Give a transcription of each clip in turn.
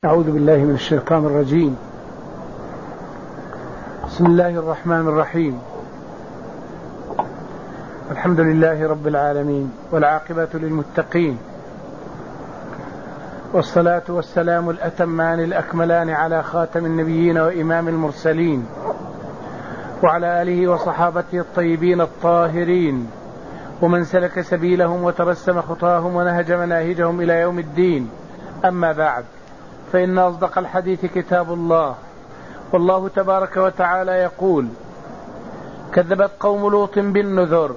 أعوذ بالله من الشيطان الرجيم. بسم الله الرحمن الرحيم. الحمد لله رب العالمين، والعاقبة للمتقين، والصلاة والسلام الأتمان الأكملان على خاتم النبيين وإمام المرسلين، وعلى آله وصحابته الطيبين الطاهرين، ومن سلك سبيلهم وترسم خطاهم ونهج مناهجهم إلى يوم الدين. أما بعد، فإن أصدق الحديث كتاب الله، والله تبارك وتعالى يقول: كذبت قوم لوط بالنذر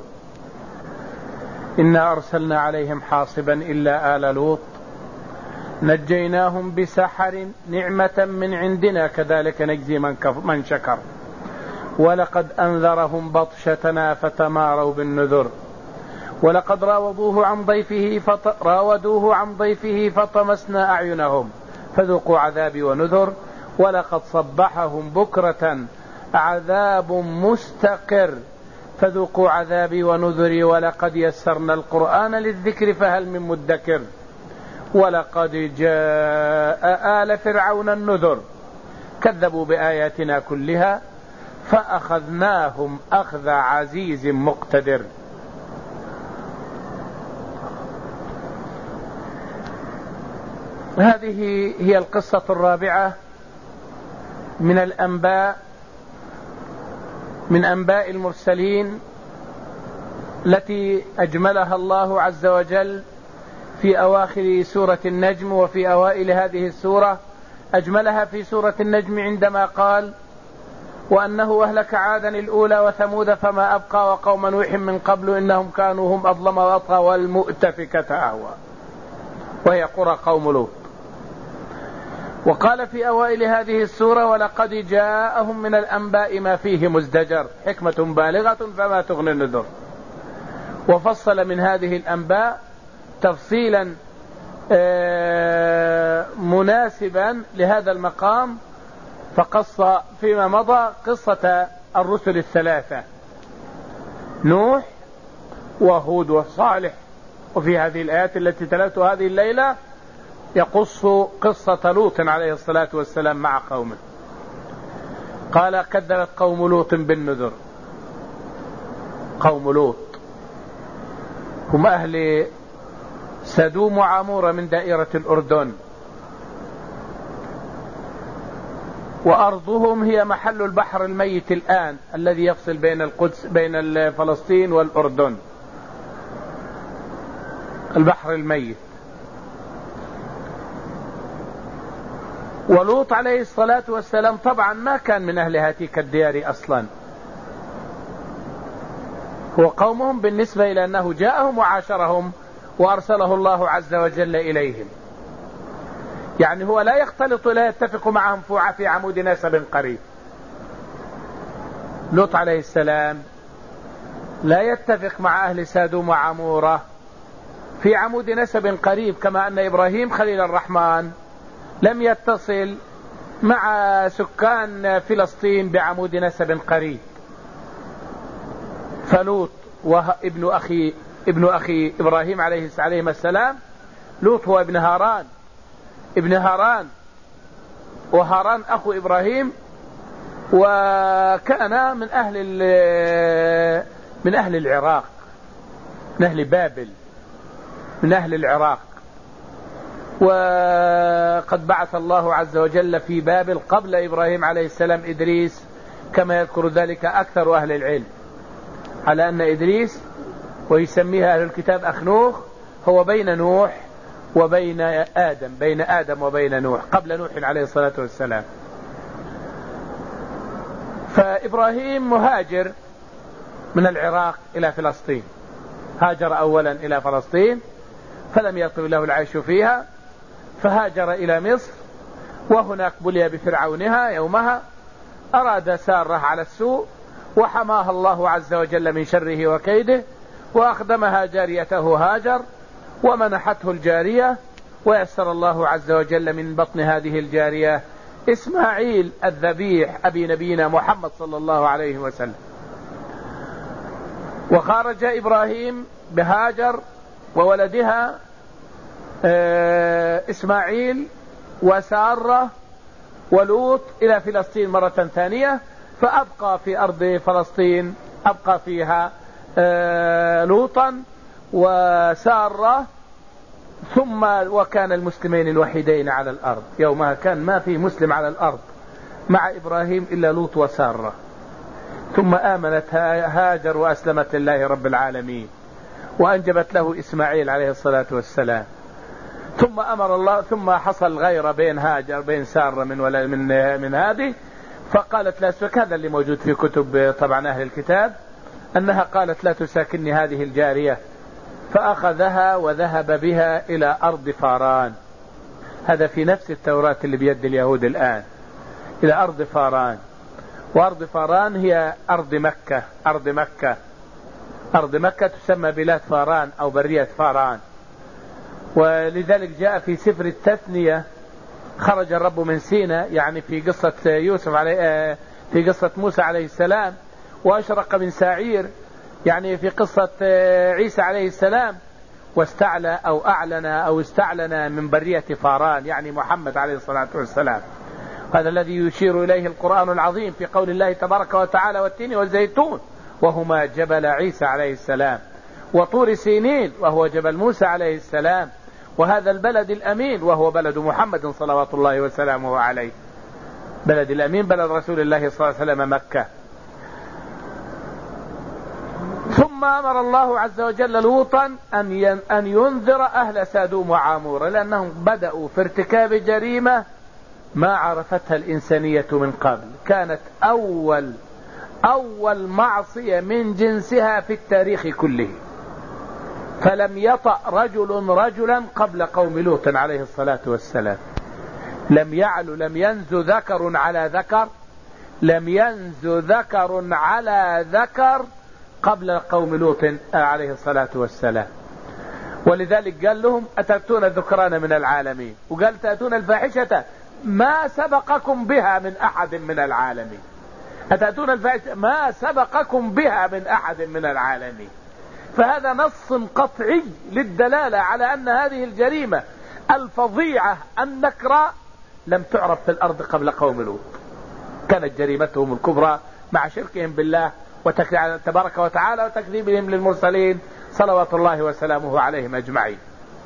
إنا أرسلنا عليهم حاصبا إلا آل لوط نجيناهم بسحر نعمة من عندنا كذلك نجزي من شكر ولقد أنذرهم بطشتنا فتماروا بالنذر ولقد راودوه عن ضيفه فطمسنا أعينهم فذوقوا عذابي ونذر ولقد صبحهم بكرة عذاب مستقر فذوقوا عذابي ونذري ولقد يسرنا القرآن للذكر فهل من مدكر ولقد جاء آل فرعون النذر كذبوا بآياتنا كلها فأخذناهم أخذ عزيز مقتدر. هذه هي القصة الرابعة من أنباء المرسلين التي أجملها الله عز وجل في أواخر سورة النجم وفي أوائل هذه السورة. أجملها في سورة النجم عندما قال: وأنه أهلك عادا الأولى وثمود فما أبقى وقوم نوح من قبل إنهم كانوا هم أظلم وأطغى والمؤتفكة أهوى، وهي قرى قوم لوط. وقال في أوائل هذه السورة: ولقد جاءهم من الأنباء ما فيه مزدجر حكمة بالغة فما تغني النذر. وفصل من هذه الأنباء تفصيلا مناسبا لهذا المقام، فقص فيما مضى قصة الرسل الثلاثة نوح وهود وصالح، وفي هذه الآيات التي تلوتها هذه الليلة يقص قصة لوط عليه الصلاة والسلام مع قومه. قال: كذبت قوم لوط بالنذر. قوم لوط هم أهل سدوم وعمورة من دائرة الأردن، وأرضهم هي محل البحر الميت الآن الذي يفصل بين فلسطين والأردن، البحر الميت. ولوط عليه الصلاة والسلام طبعا ما كان من أهل هاتيك الديار أصلا، هو قومهم بالنسبة إلى أنه جاءهم وعاشرهم وأرسله الله عز وجل إليهم، يعني هو لا يختلط لا يتفق معهم في عمود نسب قريب. لوط عليه السلام لا يتفق مع أهل سادوم وعمورة في عمود نسب قريب، كما أن إبراهيم خليل الرحمن لم يتصل مع سكان فلسطين بعمود نسب قريب. فلوط ابن أخي إبراهيم عليه السلام. لوط هو ابن هاران وهاران أخو إبراهيم، وكان من أهل العراق، من أهل بابل، من أهل العراق. وقد بعث الله عز وجل في بابل قبل إبراهيم عليه السلام إدريس، كما يذكر ذلك أكثر أهل العلم، على أن إدريس، ويسميها أهل الكتاب أخنوخ، هو بين نوح وبين آدم، بين آدم وبين نوح، قبل نوح عليه الصلاة والسلام. فإبراهيم مهاجر من العراق إلى فلسطين، هاجر أولا إلى فلسطين فلم يطب له العيش فيها، فهاجر إلى مصر، وهناك بلي بفرعونها يومها، أراد سارة على السوء وحماها الله عز وجل من شره وكيده، وأخدمها جاريته هاجر ومنحته الجارية، ويسر الله عز وجل من بطن هذه الجارية إسماعيل الذبيح أبي نبينا محمد صلى الله عليه وسلم. وخرج إبراهيم بهاجر وولدها إسماعيل وسارة ولوط إلى فلسطين مرة ثانية، فأبقى في أرض فلسطين أبقى فيها لوطا وسارة. ثم وكان المسلمين الوحيدين على الأرض يومها، كان ما في مسلم على الأرض مع إبراهيم إلا لوط وسارة. ثم آمنت هاجر وأسلمت لله رب العالمين وأنجبت له إسماعيل عليه الصلاة والسلام. ثم أمر الله، ثم حصل غير بين هاجر بين سارة من هذه، فقالت لا تساكن، هذا اللي موجود في كتب طبعا أهل الكتاب، أنها قالت لا تساكني هذه الجارية، فأخذها وذهب بها إلى أرض فاران. هذا في نفس التوراة اللي بيد اليهود الآن، إلى أرض فاران. وأرض فاران هي أرض مكة. أرض مكة تسمى بلاد فاران أو برية فاران. ولذلك جاء في سفر التثنية خرج الرب من سيناء، يعني في قصة في قصة موسى عليه السلام، وأشرق من سعير يعني في قصة عيسى عليه السلام، واستعلى أو أعلن أو استعلن من برية فاران، يعني محمد عليه الصلاة والسلام. هذا الذي يشير إليه القرآن العظيم في قول الله تبارك وتعالى والتين والزيتون وهما جبل عيسى عليه السلام، وطور سينين وهو جبل موسى عليه السلام، وهذا البلد الأمين وهو بلد محمد صلوات الله وسلامه عليه. بلد الأمين بلد رسول الله صلى الله عليه وسلم مكة. ثم أمر الله عز وجل لوطا أن ينذر أهل سادوم وعامورة، لأنهم بدأوا في ارتكاب جريمة ما عرفتها الإنسانية من قبل. كانت أول معصية من جنسها في التاريخ كله، فلم يطأ رجلا قبل قوم لوط عليه الصلاة والسلام. لم ينزو ذكر على ذكر، لم ينزو ذكر على ذكر قبل قوم لوط عليه الصلاة والسلام. ولذلك قال لهم أتأتون الذكران من العالمين، وقال تأتون الفاحشة ما سبقكم بها من أحد من العالمين. أتأتون الفاحشة ما سبقكم بها من أحد من العالمين. فهذا نص قطعي للدلالة على أن هذه الجريمة الفظيعة النكراء لم تعرف في الأرض قبل قوم لوط. كانت جريمتهم الكبرى مع شركهم بالله تبارك وتعالى وتكذيبهم للمرسلين صلوات الله وسلامه عليهم أجمعين.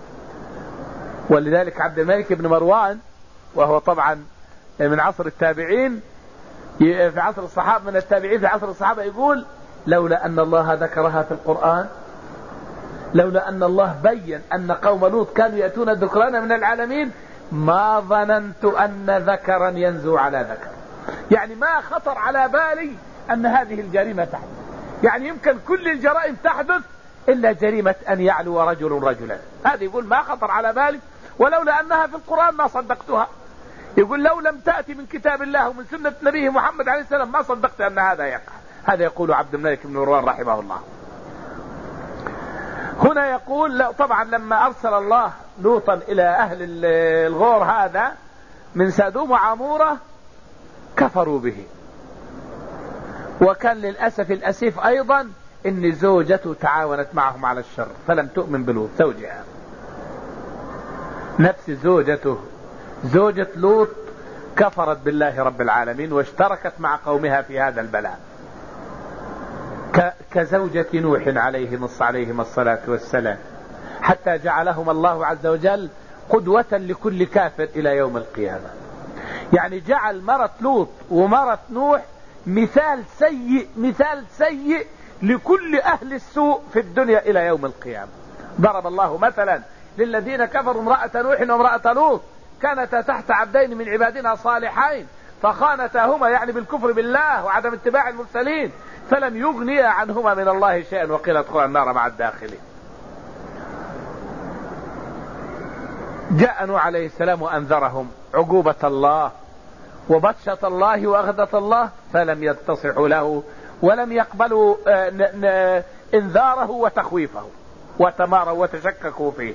ولذلك عبد الملك بن مروان، وهو طبعا من عصر التابعين في عصر الصحابة، من التابعين في عصر الصحابة، يقول لولا أن الله ذكرها في القرآن، لولا أن الله بين أن قوم لوط كانوا يأتون الذكران من العالمين ما ظننت أن ذكرا ينزو على ذكر. يعني ما خطر على بالي أن هذه الجريمة تحدث. يعني يمكن كل الجرائم تحدث إلا جريمة أن يعلو رجل رجلا، هذا يقول ما خطر على بالي، ولولا أنها في القرآن ما صدقتها. يقول لو لم تأتي من كتاب الله ومن سنة نبيه محمد عليه السلام ما صدقت أن هذا يقع. هذا يقول عبد الملك بن مروان رحمه الله. هنا يقول طبعا لما أرسل الله لوطا إلى أهل الغور هذا من سادوم وعامورة كفروا به. وكان للأسف الأسيف أيضا إن زوجته تعاونت معهم على الشر فلم تؤمن بلوط زوجها. نفس زوجة لوط كفرت بالله رب العالمين واشتركت مع قومها في هذا البلاء، كزوجة نوح عليهم الصلاة والسلام، حتى جعلهم الله عز وجل قدوة لكل كافر إلى يوم القيامة. يعني جعل مرة لوط ومرة نوح مثال سيء لكل أهل السوء في الدنيا إلى يوم القيامة. ضرب الله مثلا للذين كفروا امرأة نوح وامرأة لوط كانتا تحت عبدين من عبادنا صالحين فخانتاهما، يعني بالكفر بالله وعدم اتباع المرسلين، فلم يغنيا عنهما من الله شيئا وقيل ادخلا النار مع الداخلين. جاء نوح عليه السلام وأنذرهم عقوبة الله وبطشة الله وأخذة الله، فلم ينتصحوا له ولم يقبلوا انذاره وتخويفه، وتماروا وتشككوا فيه.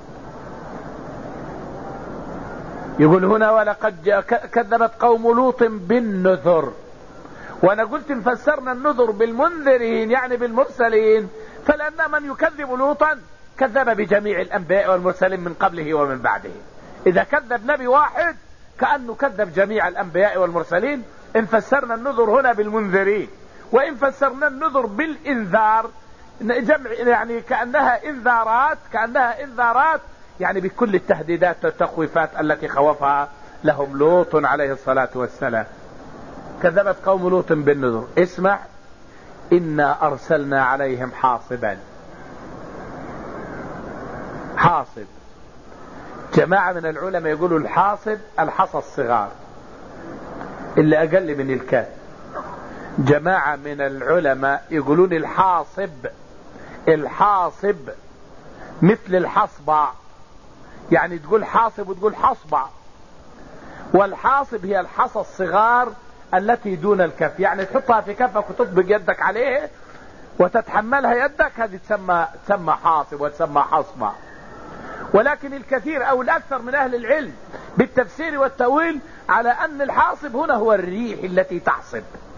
يقول هنا ولقد كذبت قوم لوط بالنذر. وانا قلت فسرنا النذر بالمنذرين يعني بالمرسلين، فلأن من يكذب لوطا كذب بجميع الأنبياء والمرسلين من قبله ومن بعده. إذا كذب نبي واحد كأنه كذب جميع الأنبياء والمرسلين. إن فسرنا النذر هنا بالمنذرين، وإن فسرنا النذر بالإنذار جمع يعني كأنها إنذارات يعني بكل التهديدات والتخويفات التي خوفها لهم لوط عليه الصلاة والسلام. كذبت قوم لوط بالنذر. اسمع: إنا أرسلنا عليهم حاصبا. حاصب، جماعة من العلماء يقولوا الحاصب الحصى الصغار اللي أقل من الكاف. جماعة من العلماء يقولون الحاصب مثل الحصبع، يعني تقول حاصب وتقول حصبع. والحاصب هي الحصى الصغار التي دون الكف، يعني تحطها في كفك وتطبق يدك عليه وتتحملها يدك، هذه تسمى حاصب وتسمى حصبع. ولكن الكثير أو الأكثر من أهل العلم بالتفسير والتأويل على أن الحاصب هنا هو الريح التي تحصب،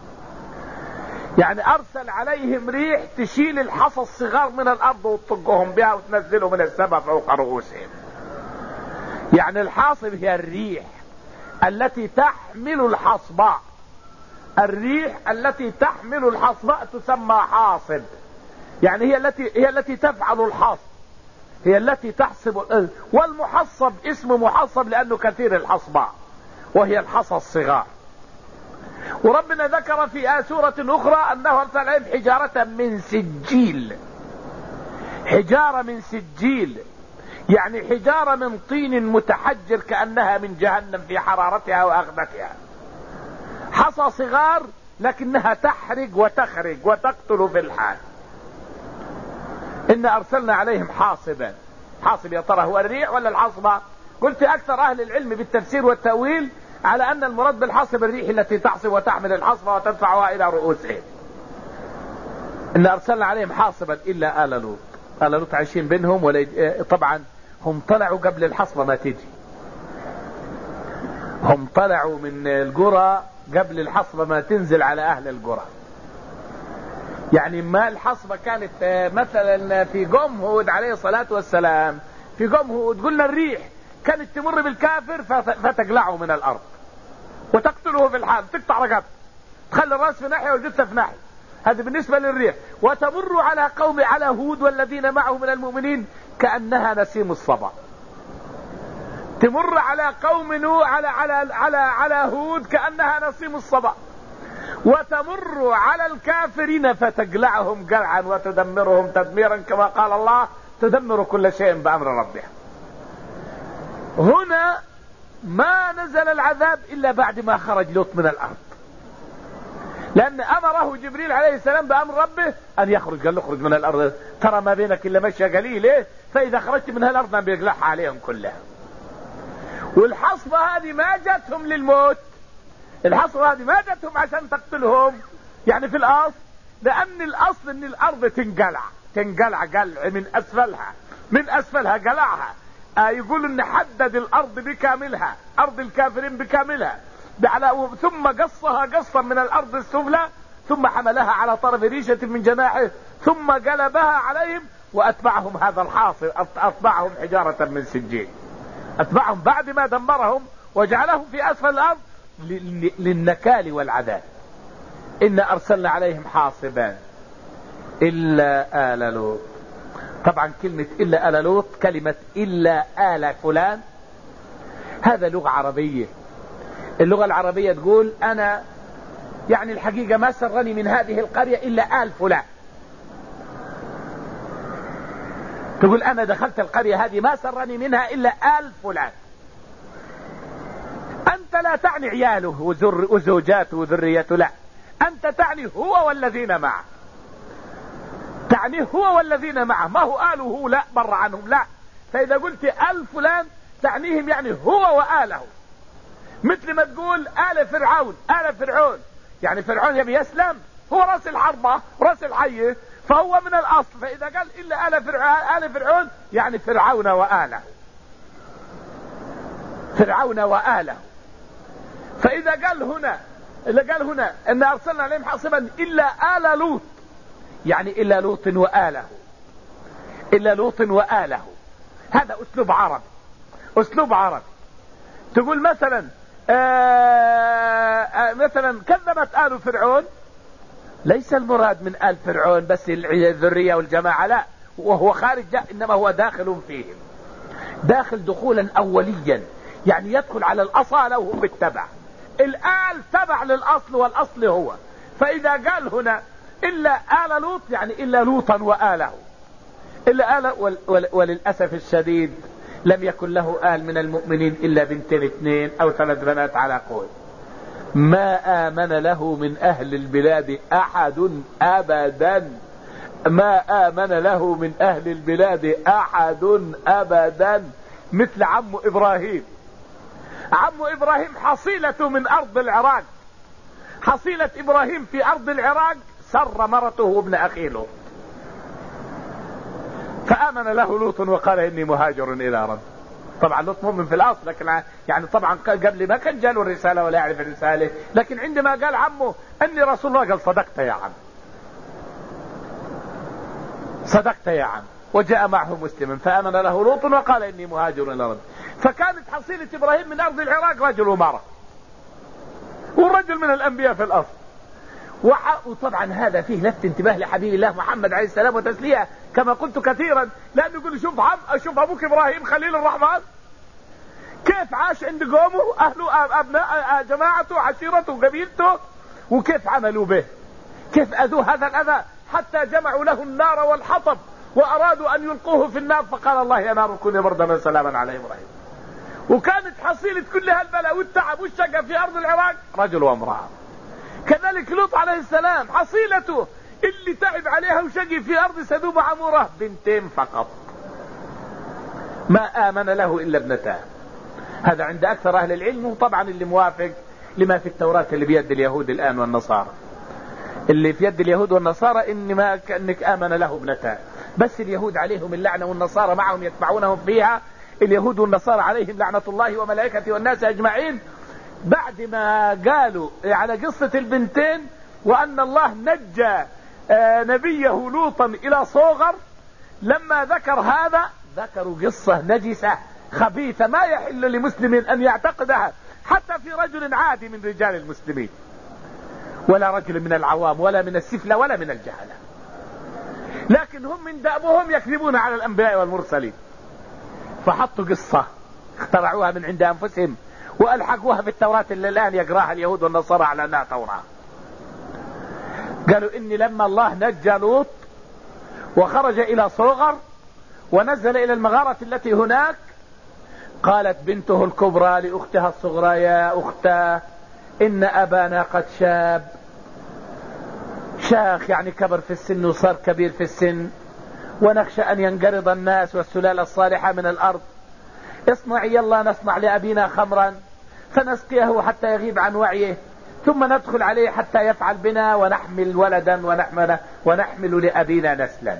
يعني أرسل عليهم ريح تشيل الحصى الصغار من الأرض وتطقهم بها وتنزلهم من السماء فوق رؤوسهم. يعني الحاصب هي الريح التي تحمل الحصباء. الريح التي تحمل الحصباء تسمى حاصب، يعني هي التي تفعل الحصب، هي التي تحصب. والمحصب اسمه محصب لأنه كثير الحصباء، وهي الحصى الصغار. وربنا ذكر في سورة أخرى أنه أرسل عليهم حجارة من سجيل. حجارة من سجيل يعني حجارة من طين متحجر كأنها من جهنم في حرارتها وأغدتها. حصى صغار لكنها تحرق وتخرج وتقتل في الحال. إن أرسلنا عليهم حاصبا. حاصب يا ترى هو الريح ولا الحصبة؟ قلت أكثر أهل العلم بالتفسير والتأويل على أن المراد بالحصب الريح التي تحصب وتحمل الحصبة وتدفعها إلى رؤوسهم. إن أرسلنا عليهم حاصبا إلا آل لوط. آل لوط عايشين بينهم طبعا هم طلعوا قبل الحصبة ما تيجي. هم طلعوا من القرى قبل الحصبة ما تنزل على أهل القرى. يعني ما الحصبة كانت مثلا في قوم هود عليه الصلاة والسلام، في قوم هود قلنا الريح كانت تمر بالكافر فتقلعه من الأرض وتقتله في الحال، تقطع رقبته، تخلي الرأس في ناحية والجثة في ناحية. هذا بالنسبة للريح. وتمر على قوم على هود والذين معه من المؤمنين كأنها نسيم الصبا. تمر على قوم نوح على هود كأنها نسيم الصبا. وتمر على الكافرين فتقلعهم قلعا وتدمرهم تدميرا كما قال الله: تدمر كل شيء بأمر ربها. هنا ما نزل العذاب إلا بعد ما خرج لوط من الأرض، لأن أمره جبريل عليه السلام بأمر ربه أن يخرج. قال له: اخرج من الأرض، ترى ما بينك إلا مشي قليل، فإذا خرجت من هالأرض بيقلعها عليهم كلها. والحصبة هذه ما جاتهم للموت، الحصبة هذه ما جاتهم عشان تقتلهم يعني في الأصل، لأن الأصل أن الأرض تنقلع قلع من أسفلها قلعها. يقول أن حدد الأرض بكاملها، أرض الكافرين بكاملها، ثم قصها قصا من الأرض السفلى، ثم حملها على طرف ريشة من جناحه، ثم قلبها عليهم وأتبعهم هذا الحاصر، أتبعهم حجارة من سجيل. أتبعهم بعد ما دمرهم وجعلهم في أسفل الأرض للنكال والعذاب. إن أرسلنا عليهم حاصبا إلا آل لوط. طبعا كلمة إلا آل لوط، كلمة إلا آل فلان، هذا لغة عربية. اللغة العربية تقول أنا يعني الحقيقة ما سرني من هذه القرية إلا آل فلان. تقول أنا دخلت القرية هذه ما سرني منها إلا آل فلان. أنت لا تعني عياله وزوجاته وذريته، لا، أنت تعني هو والذين معه. تعني هو والذين معه، ما هو آله لا بر عنهم، لا. فإذا قلت آل فلان تعنيهم يعني هو وآله. مثل ما تقول آل فرعون يعني فرعون يبي يسلم، هو رأس الحربة رأس الحية، فهو من الأصل. فإذا قال إلا آل فرعون يعني فرعون وآله. فإذا قال هنا إن أرسلنا عليهم حاصبا إلا آل لوط، يعني إلا لوط وآله. هذا أسلوب عربي. تقول مثلا مثلا كذبت آل فرعون، ليس المراد من آل فرعون بس الذرية والجماعة، لا، وهو خارج، إنما هو داخل فيهم، داخل دخولا أوليا، يعني يدخل على الأصالة وهم بالتبع. الآل تبع للأصل والأصل هو. فإذا قال هنا إلا آل لوط يعني إلا لوطا وآله، إلا آل، وللأسف الشديد لم يكن له آل من المؤمنين إلا بنتين 2 أو 3 بنات على قول. ما آمن له من أهل البلاد أحد أبدا، ما آمن له من أهل البلاد أحد أبدا مثل عم إبراهيم. عم إبراهيم حصيلته من أرض العراق، حصيلة إبراهيم في أرض العراق سر مرته وابن أخيه لوط، فآمن له لوط وقال إني مهاجر إلى رب. طبعا لوط مؤمن في الأصل، لكن يعني طبعا قبل ما كان جاله الرسالة ولا يعرف الرسالة، لكن عندما قال عمه أني رسول الله قال صدقت يا عم، صدقت يا عم، وجاء معه مسلما فآمن له لوط وقال إني مهاجر إلى رب. فكانت حصيلة إبراهيم من أرض العراق رجل ومرأة، والرجل من الأنبياء في الأصل. وطبعا هذا فيه لفت انتباه لحبيب الله محمد عليه السلام وتسليه كما قلت كثيرا، لأنه يقول شوف أبوك إبراهيم خليل الرحمن كيف عاش عند قومه، أهله، أبناء جماعته، عشيرته، قبيلته، وكيف عملوا به، كيف أذوه هذا الأذى حتى جمعوا له النار والحطب وأرادوا أن يلقوه في النار، فقال الله يا نار كوني بردا وسلاما على إبراهيم. وكانت حصيلة كل هالبلاء والتعب والشقة في أرض العراق رجل وامرأة. كذلك لوط عليه السلام حصيلته اللي تعب عليها وشقي في أرض سدوم عمورة 2 فقط، ما آمن له إلا ابنتان. هذا عند أكثر أهل العلم، وطبعا اللي موافق لما في التوراة اللي بيد اليهود الآن والنصارى، اللي في يد اليهود والنصارى إنما كأنك آمن له ابنتان. بس اليهود عليهم اللعنة والنصارى معهم يتبعونهم فيها. اليهود والنصارى عليهم لعنة الله وملائكته والناس أجمعين، بعد ما قالوا على قصة البنتين وأن الله نجى نبيه لوطا إلى صوغر، لما ذكر هذا ذكروا قصة نجسة خبيثة ما يحل لمسلم أن يعتقدها، حتى في رجل عادي من رجال المسلمين، ولا رجل من العوام ولا من السفلة ولا من الجهلة. لكن هم من دأبهم يكذبون على الأنبياء والمرسلين، فحطوا قصة اخترعوها من عند أنفسهم وألحقوها في التوراة اللي الآن يقراها اليهود والنصارى على أنها توراة. قالوا إني لما الله نجى لوط وخرج إلى صوغر ونزل إلى المغارة التي هناك، قالت بنته الكبرى لأختها الصغرى يا أختاه إن أبانا قد شاخ يعني كبر في السن وصار كبير في السن، ونخشى أن ينقرض الناس والسلالة الصالحة من الأرض، اصنعي يلا نصنع لأبينا خمرا فنسقيه حتى يغيب عن وعيه، ثم ندخل عليه حتى يفعل بنا ونحمل ولدا ونحمل لأبينا نسلا.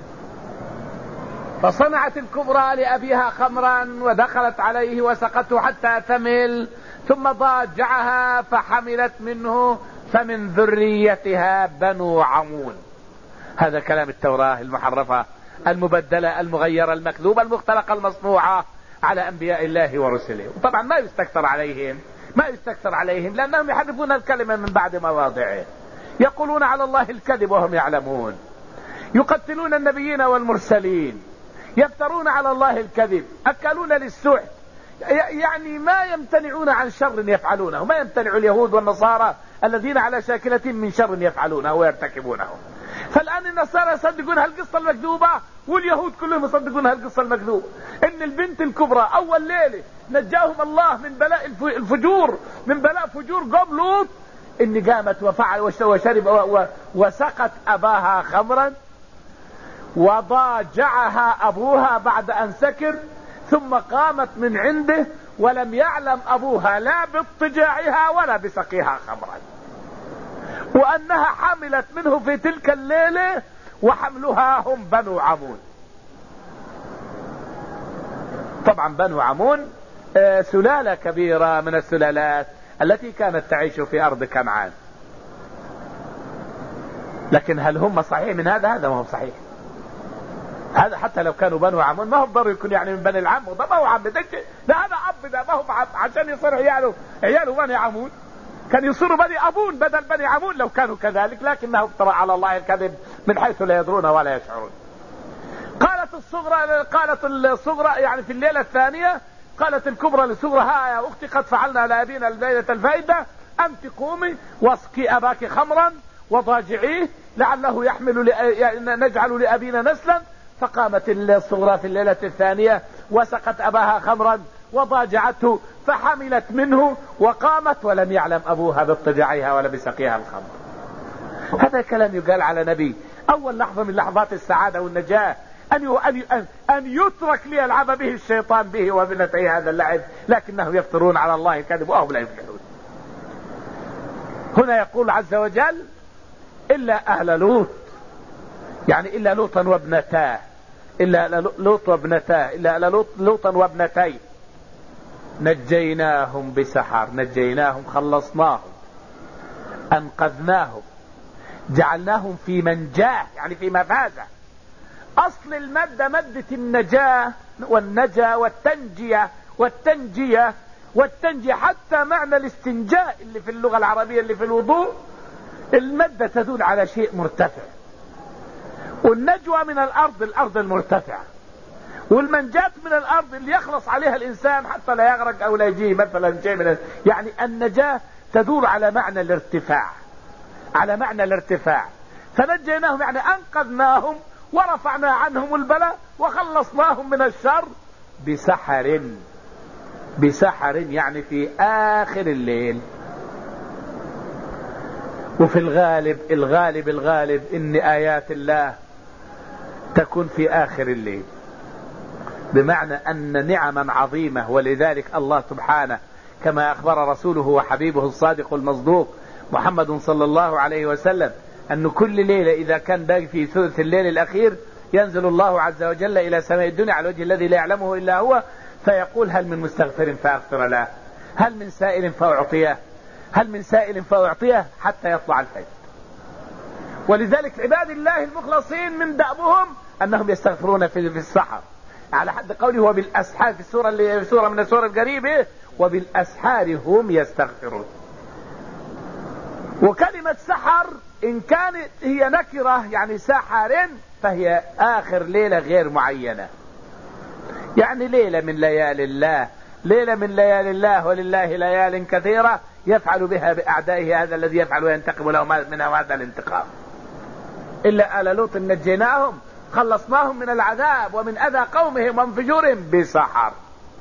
فصنعت الكبرى لأبيها خمرا ودخلت عليه وسقته حتى ثمل، ثم ضاجعها فحملت منه، فمن ذريتها بنو عمون. هذا كلام التوراة المحرفة المبدلة المغيرة المكذوبة المختلقة المصنوعة على أنبياء الله ورسله. وطبعا ما يستكثر عليهم لأنهم يحرفون الكلمة من بعد مواضعه، يقولون على الله الكذب وهم يعلمون، يقتلون النبيين والمرسلين، يفترون على الله الكذب، أكلون للسحت، يعني ما يمتنعون عن شر يفعلونه، ما يمتنع اليهود والنصارى الذين على شاكلة من شر يفعلونه ويرتكبونه. فالآن النصارى يصدقون هالقصة المكذوبة واليهود كلهم يصدقون هالقصة المكذوبة، ان البنت الكبرى اول ليلة نجاهم الله من بلاء الفجور، من بلاء فجور قوم لوط، ان قامت وفعل وشرب وسقت اباها خمرا وضاجعها ابوها بعد ان سكر، ثم قامت من عنده ولم يعلم ابوها لا باضطجاعها ولا بسقيها خمرا، وانها حملت منه في تلك الليلة، وحملها هم بنو عمون. طبعا بنو عمون سلالة كبيرة من السلالات التي كانت تعيش في ارض كنعان. لكن هل هم صحيح من هذا؟ هذا ما هو صحيح. هذا حتى لو كانوا بنو عمون ما هو ضروري يكون يعني من بني العم، وده ما هو عم ده هذا اب، ده ما هو عشان يصير عياله بني عمون، كان يصيروا بني ابون بدل بني عمون لو كانوا كذلك، لكنه افترى على الله الكذب من حيث لا يدرون ولا يشعرون. قالت الصغرى يعني في الليلة الثانية، قالت الكبرى للصغرى: ها يا اختي قد فعلنا لابينا الليلة الفائدة، انت قومي واسقي اباك خمرا وضاجعيه لعله يحمل نجعل لابينا نسلا. فقامت الصغرى في الليلة الثانية وسقت اباها خمرا وضاجعته فحملت منه وقامت ولم يعلم ابوها باضطجاعها ولا بسقيها الخمر. هذا كلام يقال على نبي اول لحظة من لحظات السعادة والنجاة، أن يترك ليلعب به الشيطان به وابنتيه هذا اللعب، لكنهم يفترون على الله الكذب وهم لا يفلحون. هنا يقول عز وجل: إلا أهل لوط، يعني إلا لوطا وابنتاه، إلا لوط وابنتاه، إلا أهل لوطا وابنتيه نجيناهم بسحر، نجيناهم خلصناهم أنقذناهم جعلناهم في منجاه، يعني في مفازة. أصل المادة مادة النجاة والنجا والتنجية حتى معنى الاستنجاء اللي في اللغة العربية اللي في الوضوء، المادة تدل على شيء مرتفع، والنجوى من الأرض المرتفعة، والمنجاة من الأرض اللي يخلص عليها الإنسان حتى لا يغرق أو لا يجيه مثلا شيء من يعني النجاة تدور على معنى الارتفاع، على معنى الارتفاع. فنجيناهم يعني أنقذناهم ورفعنا عنهم البلاء وخلصناهم من الشر بسحر يعني في آخر الليل. وفي الغالب إن آيات الله تكون في آخر الليل، بمعنى أن نعما عظيمة. ولذلك الله سبحانه كما أخبر رسوله وحبيبه الصادق المصدوق محمد صلى الله عليه وسلم أن كل ليلة إذا كان باقي في ثلث الليل الأخير ينزل الله عز وجل إلى سماء الدنيا على الوجه الذي لا يعلمه إلا هو، فيقول: هل من مستغفر فأغفر له، هل من سائل فأعطيه، هل من سائل فأعطيه، حتى يطلع الفجر. ولذلك عباد الله المخلصين من دأبهم أنهم يستغفرون في السحر، على حد قوله وبالأسحار في سورة من السور القريبة: وبالأسحار هم يستغفرون. وكلمة سحر إن كانت هي نكرة يعني سحر، فهي آخر ليلة غير معينة، يعني ليلة من ليالي الله، ليلة من ليالي الله، ولله ليال كثيرة يفعل بها بأعدائه هذا الذي يفعل وينتقم له من هذا الانتقام. إلا آل لوط نجيناهم خلصناهم من العذاب ومن أذى قومهم وانفجورهم بسحر.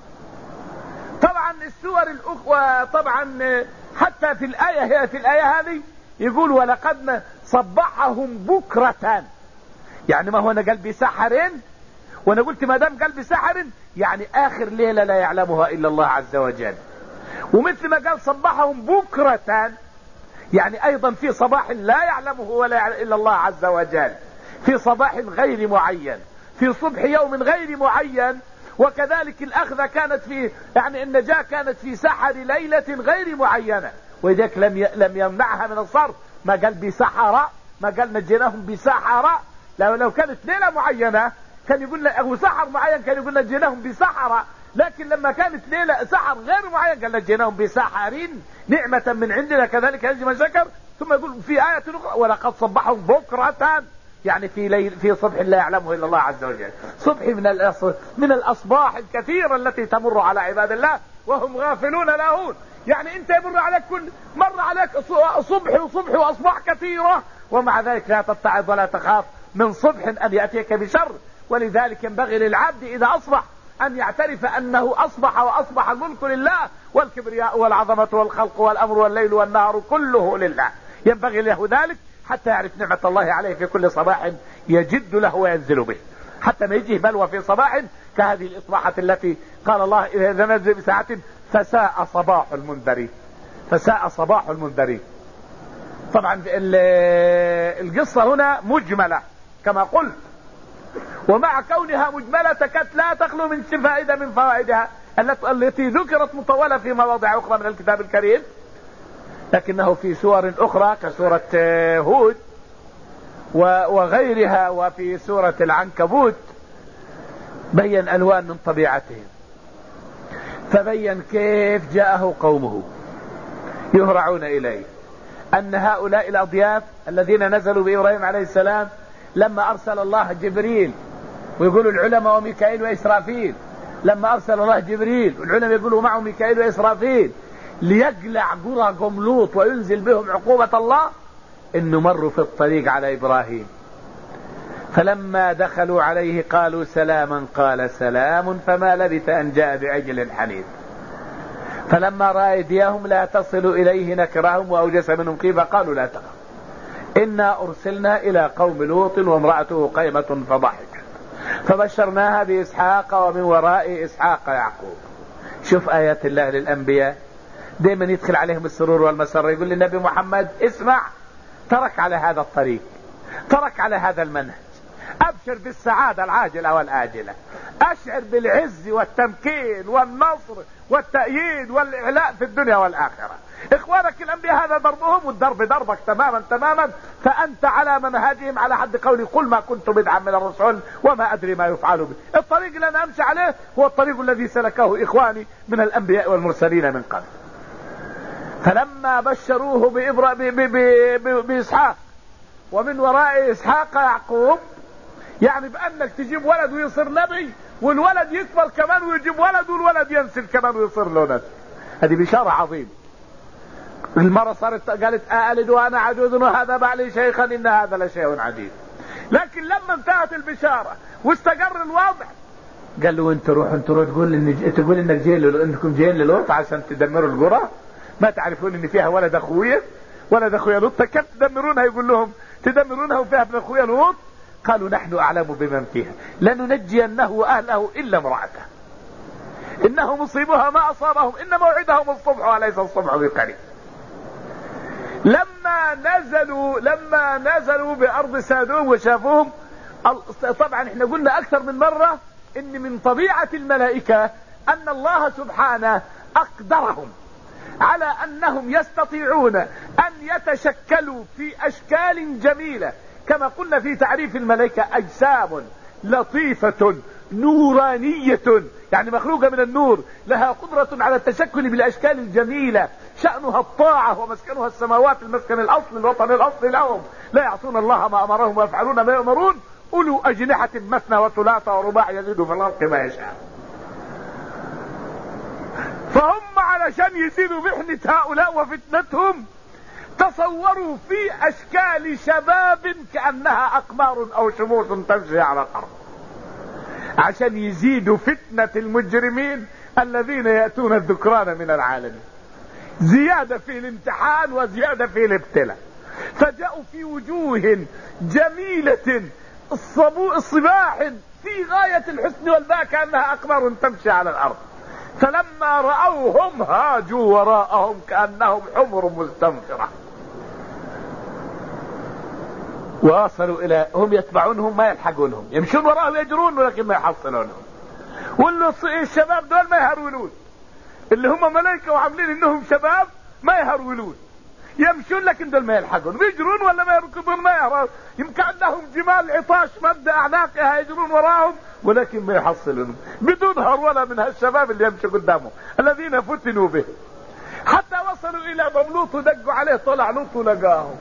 طبعا السور الأخوة طبعا حتى في الآية هذه يقول: ولقد صبحهم بكرة، يعني ما هو أنا قال بسحر، وانا قلت ما دام قال بسحر يعني آخر ليلة لا يعلمها إلا الله عز وجل. ومثل ما قال صبحهم بكرة يعني أيضا في صباح لا يعلمه ولا إلا الله عز وجل، في صباح غير معين، في صبح يوم غير معين. وكذلك الأخذة كانت في يعني النجاة كانت في سحر ليلة غير معينة، وذلك لم يمنعها من الصرف. ما قال بسحر، ما قال نجيناهم بسحر. لو كانت ليلة معينة كان يقول أو سحر معين كان يقول نجيناهم بسحر، لكن لما كانت ليلة سحر غير معين قال نجيناهم بسحر نعمة من عندنا كذلك يجزي من شكر. ثم يقول في آية أخرى: ولقد صبحهم بكرة، يعني في صبح لا يعلمه إلا الله عز وجل، صبح من الأصباح الكثيرة التي تمر على عباد الله وهم غافلون لاهون. يعني أنت يمر عليك مر عليك صبح وأصباح كثيرة، ومع ذلك لا تتعظ ولا تخاف من صبح أن يأتيك بشر. ولذلك ينبغي للعبد إذا أصبح أن يعترف أنه أصبح وأصبح الملك لله، والكبرياء والعظمة والخلق والأمر والليل والنهار كله لله. ينبغي له ذلك حتى يعرف نعمة الله عليه في كل صباح يجد له وينزل به، حتى ما يجيه بلوى في صباح كهذه الإصباحة التي قال الله: إذا نزل بساعة فساء صباح المنذرين، فساء صباح المنذرين. طبعا القصة هنا مجملة كما قلت، ومع كونها مجملة تكاد لا تخلو من فائدة من فوائدها التي ذكرت مطولة في مواضع أخرى من الكتاب الكريم، لكنه في سور أخرى كسورة هود وغيرها وفي سورة العنكبوت بين ألوان من طبيعتهم، فبين كيف جاءه قومه يهرعون إليه، أن هؤلاء الأضياف الذين نزلوا بإبراهيم عليه السلام لما أرسل الله جبريل، ويقولوا العلماء وميكائيل وإسرافيل، لما أرسل الله جبريل والعلماء يقولوا معه ميكائيل وإسرافيل ليقلع قرى قوم لوط وينزل بهم عقوبة الله، إنه مروا في الطريق على إبراهيم، فلما دخلوا عليه قالوا سلاما قال سلام، فما لبث أن جاء بعجل حنيذ، فلما رأى أيديهم لا تصل إليه نكرهم وأوجس منهم خيفة قالوا لا تخف إنا أرسلنا إلى قوم لوط وامرأته قائمة فضحكت فبشرناها بإسحاق ومن وراء إسحاق يعقوب. شوف آيات الله للأنبياء، دائما يدخل عليهم السرور والمسر، يقول للنبي محمد اسمع، ترك على هذا الطريق، ترك على هذا المنهج، أبشر بالسعادة العاجلة والآجلة، أشعر بالعز والتمكين والنصر والتأييد والإعلاء في الدنيا والآخرة. إخوانك الأنبياء هذا دربهم، والدرب دربك تماما تماما، فأنت على منهجهم على حد قولي قل ما كنت بدعا من الرسول وما أدري ما يفعل به. الطريق اللي أنا أمشي عليه هو الطريق الذي سلكه إخواني من الأنبياء والمرسلين من قبل. فلما بشروه بإسحاق ومن وراء إسحاق يعقوب، يعني بأنك تجيب ولد ويصير نبي، والولد يكبر كمان ويجيب ولد، والولد ينسل كمان ويصير له نبي. هذه بشارة عظيمة. المرة صارت قالت أألد وأنا عجوز وهذا بعلي شيخا إن هذا لشيء عجيب. لكن لما انتهت البشارة واستقر الوضع قال له انت روح تقول انك انكم جايين للوط عشان تدمروا القرى، ما تعرفون ان فيها ولد اخويا لوط، كيف تدمرونها؟ يقول لهم تدمرونها وفيها ابن اخويا لوط. قالوا نحن اعلم بمن فيها لننجينه واهله الا امرأته انه مصيبها ما اصابهم ان موعدهم الصبح وليس الصبح بقريب. لما نزلوا بارض سادوم وشافوهم، طبعا احنا قلنا اكثر من مرة ان من طبيعة الملائكة ان الله سبحانه اقدرهم على انهم يستطيعون ان يتشكلوا في اشكال جميلة، كما قلنا في تعريف الملائكة اجسام لطيفة نورانية، يعني مخلوقة من النور، لها قدرة على التشكل بالاشكال الجميلة، شأنها الطاعة ومسكنها السماوات، المسكن الاصل الوطن الاصلي لهم، لا يعصون الله ما امرهم ويفعلون ما يؤمرون، اولو اجنحة مثنى وثلاث ورباع يزيد في الارض ما يشاء. فهم علشان يزيدوا محنة هؤلاء وفتنتهم تصوروا في اشكال شباب كأنها اقمار او شموس تمشي على الارض، عشان يزيدوا فتنة المجرمين الذين يأتون الذكران من العالمين، زيادة في الامتحان وزيادة في الابتلاء. فجاءوا في وجوه جميلة الصباح في غاية الحسن والباء كأنها أقمار تمشي على الأرض، فلما رأوهم هاجوا وراءهم كأنهم حمر مستنفرة، وصلوا إلى هم يتبعونهم ما يلحقونهم، يمشون وراءهم يجرون ولكن ما يحصلونهم. الشباب دول ما يهرولون، اللي هم ملائكة وعاملين انهم شباب ما يهرولون، يمشون لكن دول ما يلحقون، بيجرون ولا ما يركضون ما يهرون، يمكن عندهم جمال عطاش مد اعناقها يجرون وراهم ولكن ما يحصلونهم، بدون هرولة من هالشباب اللي يمشوا قدامهم الذين فتنوا به، حتى وصلوا الى قوم لوط ودقوا عليه، طلع لوط ولقاهم.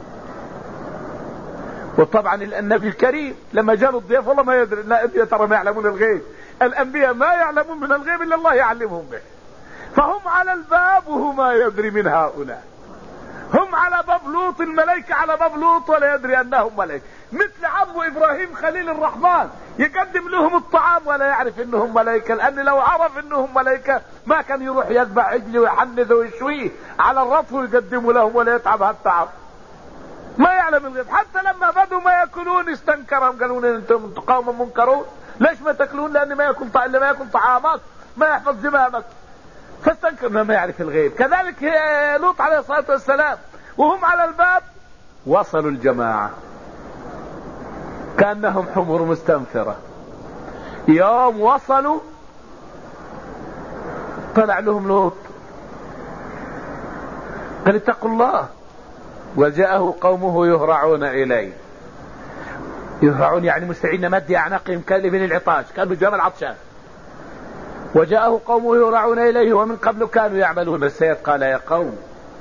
وطبعا النبي الكريم لما جاءوا الضياف والله ما يدري، لا ترى ما يعلمون الغيب، الانبياء ما يعلمون من الغيب الا الله يعلمهم به، فهم على الباب وهو ما يدري من هؤلاء، هم على باب لوط، الملائكة على باب لوط ولا يدري انهم ملائكة، مثل عمه ابراهيم خليل الرحمن يقدم لهم الطعام ولا يعرف انهم ملائكة، لان لو عرف انهم ملائكة ما كان يروح يذبح عجل ويحنذ ويشويه على الرف ويقدمه لهم ولا يتعب هالتعب، ما يعلم الغيب. حتى لما بدوا ما يأكلون استنكرهم، قالوا انتم قوم منكرون، ليش ما تاكلون؟ لان ما ياكل طعامك ما يحفظ زمامك، فاستنكر ما يعرف الغيب. كذلك لوط عليه الصلاة والسلام وهم على الباب وصلوا الجماعة كأنهم حمر مستنفرة، يوم وصلوا طلع لهم لوط قال اتقوا الله، وجاءه قومه يهرعون إليه، يهرعون يعني مستعين مد أعناقهم كالإبل العطاش، كانوا جمل عطشان. وجاءه قومه يهرعون إليه ومن قبل كانوا يعملون السيئات قال يا قوم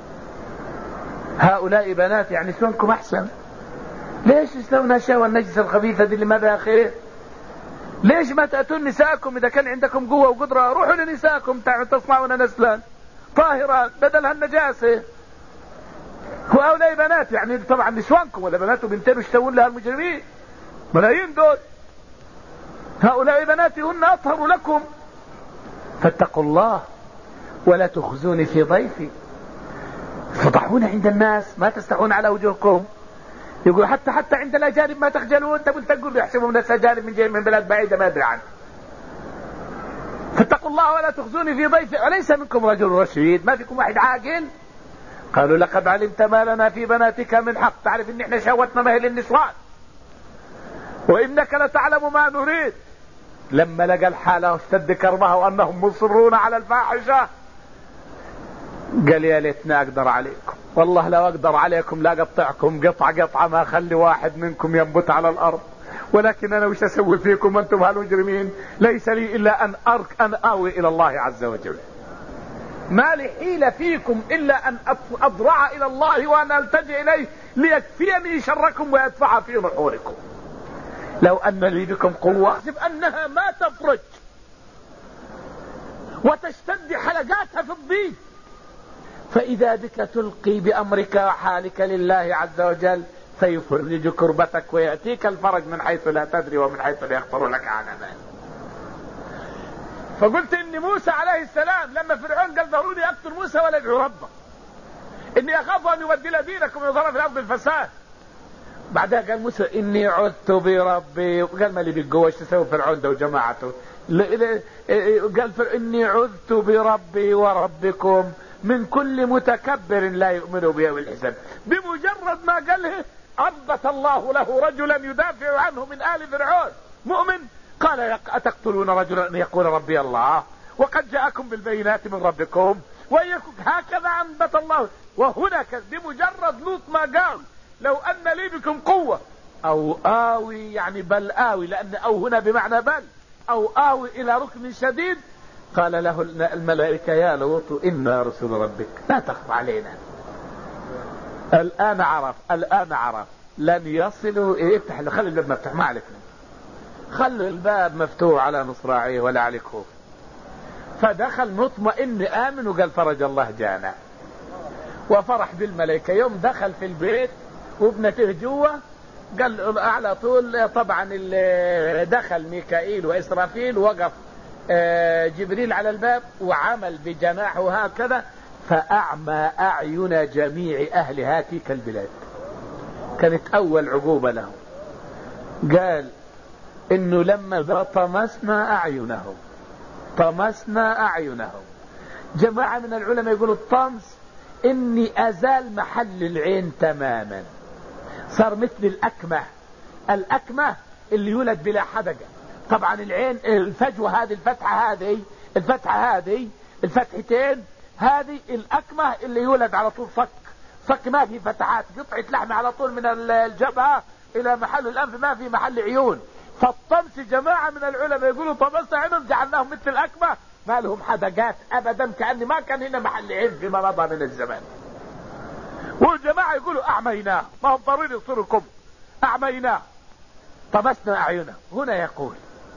هؤلاء بنات يعني سنكم أحسن، ليش تستوون الشهوة والنجس الخبيثة دي لماذا يا خير؟ ليش ما تأتون نساءكم إذا كان عندكم قوة وقدرة؟ روحوا لنساءكم تصنعون نسلا طاهرة بدلها النجاسة. وهؤلاء بنات يعني طبعا نسوانكم ولا بنات وبنتين يشتوون لها المجرمين ملايين دول. هؤلاء بناتهن أطهر لكم فاتقوا الله ولا تخزوني في ضيفي. تفضحون عند الناس ما تستحون على وجوهكم. يقول حتى عند الأجانب ما تخجلون. تقول يحسبون الناس أجانب من جاي من بلاد بعيدة ما أدري عنه. فاتقوا الله ولا تخزوني في ضيفي أليس منكم رجل رشيد؟ ما فيكم واحد عاقل؟ قالوا لقد علمت ما لنا في بناتك من حق، تعرف ان احنا شهوتنا ما هي للنسوان وانك لتعلم ما نريد. لما لقى الحالة واشتد كربها وانهم مصرون على الفاحشة قال يا ليتنا اقدر عليكم، والله لو اقدر عليكم لا قطعكم قطعة ما اخلي واحد منكم ينبت على الارض، ولكن انا وش اسوي فيكم انتم هالمجرمين؟ ليس لي الا ان اوي الى الله عز وجل، ما لي حيلة فيكم إلا أن أضرع إلى الله وأن ألتجئ إليه ليكفيني شركم ويدفع في نحوركم. لو أن لي بكم قوة أحسب أنها ما تفرج وتشتد حلقاتها في الضيق، فإذا بك تلقي بأمرك وحالك لله عز وجل فيفرج كربتك ويأتيك الفرج من حيث لا تدري ومن حيث لا يخطر لك على بال. فقلت ان موسى عليه السلام لما فرعون قال ذروني اقتل موسى ولا ادعو ربه اني اخاف ان يبدل دينكم ويظهر في الارض الفساد. بعدها قال موسى اني عذت بربي، وقال ما لي بالقوه ايش تسوي فرعون ده وجماعته. قال اني عذت بربي وربكم من كل متكبر لا يؤمن بيوم الحساب. بمجرد ما قاله أنبت الله له رجلا يدافع عنه من آل فرعون مؤمن. قال أتقتلون رجلا أن يقول ربي الله وقد جاءكم بالبينات من ربكم ويكون هكذا أنبت الله. وهنا بمجرد لوط ما قال لو أن لي بكم قوة أو آوي يعني بل آوي، لأن أو هنا بمعنى بل أو آوي إلى ركن شديد، قال له الملائكة يا لوط إنا رسول ربك لا تخف علينا. الآن عرف لن يصلوا. افتح خلي الباب مفتوح ما عليك، خلوا الباب مفتوح على مصراعيه ولا عليك خوف. فدخل مطمئن آمن وقال فرج الله جانا وفرح بالملائكة. يوم دخل في البيت وابنته جوا قال على طول طبعا دخل ميكائيل وإسرافيل وقف جبريل على الباب وعمل بجناحه هكذا فأعمى أعين جميع أهل هاتيك البلاد. كانت أول عقوبة لهم. قال إنه لما طمسنا أعينهم. جماعة من العلماء يقولوا الطمس إني أزال محل العين تماما، صار مثل الأكمة اللي يولد بلا حدقة. طبعا العين الفجوة هذه الفتحة هذه الفتحتين هذه الأكمة اللي يولد على طول صك ما في فتحات، قطعة لحم على طول من الجبهة إلى محل الأنف ما في محل عيون. فالطمس جماعة من العلماء يقولوا طمسنا عينهم جعلناهم مثل الأكمة ما لهم حدقات أبدا، كأن ما كان هنا محل عين فيما مضى من الزمان. والجماعة يقولوا أعميناه، ما هم ضروري يصيركم أعميناه طمسنا أعينه. هنا يقول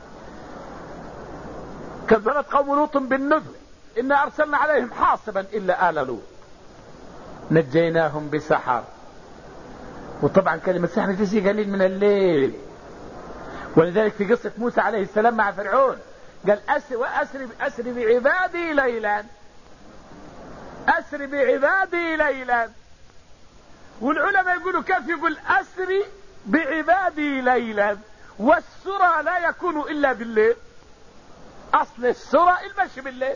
كذبت قوم لوط بالنذر إنا أرسلنا عليهم حاصبا إلا آل لوط نجيناهم بسحر. وطبعا كلمة سحر جزء قليل من الليل، ولذلك في قصة موسى عليه السلام مع فرعون قال أسري بعبادي ليلا، أسري بعبادي ليلا. والعلماء يقولوا كيف يقول أسري بعبادي ليلا والسرى لا يكون إلا بالليل. أصل السرى المشي بالليل،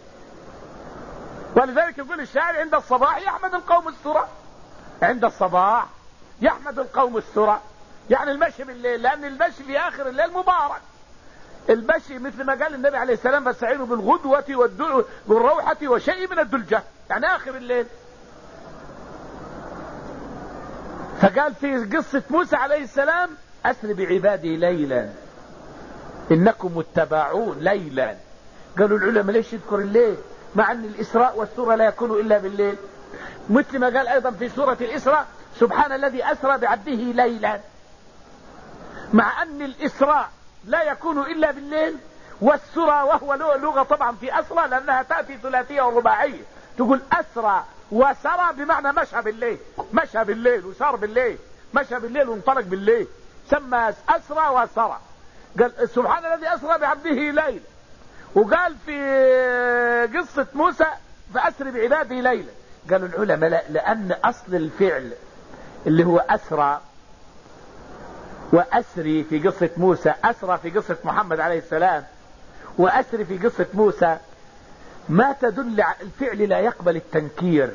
ولذلك يقول الشاعر عند الصباح يحمد القوم السرى، عند الصباح يحمد القوم السرى، يعني المشي بالليل، لأن المشي في آخر الليل مبارك. المشي مثل ما قال النبي عليه السلام فاستعينوا بالغدوة والروحة وشيء من الدلجة، يعني آخر الليل. فقال في قصة موسى عليه السلام أسر بعبادي ليلا إنكم متبعون ليلا. قالوا العلماء ليش يذكر الليل مع أن الإسراء والسورة لا يكون إلا بالليل؟ مثل ما قال أيضا في سورة الإسراء سبحان الذي أسرى بعبده ليلا، مع أن الإسراء لا يكون إلا بالليل، والسرى وهو لغة طبعا في أسرى لأنها تأتي ثلاثية ورباعية، تقول أسرى وسرى بمعنى مشى بالليل، مشى بالليل وسار بالليل، مشى بالليل وانطلق بالليل، سمى أسرى وسرى. قال سبحان الذي أسرى بعبده ليلا، وقال في قصة موسى فأسر بعباده ليلا. قالوا العلماء لأن أصل الفعل اللي هو أسرى وأسري في قصة موسى، أسرى في قصة محمد عليه السلام وأسري في قصة موسى، ما تدل الفعل لا يقبل التنكير،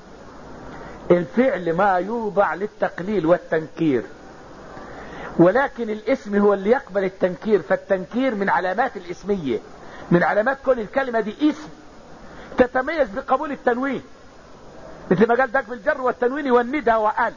الفعل ما يوضع للتقليل والتنكير، ولكن الاسم هو اللي يقبل التنكير. فالتنكير من علامات الاسمية، من علامات كون الكلمة دي اسم تتميز بقبول التنوين، مثل ما قال ذاك بالجر والتنوين والندى وقال.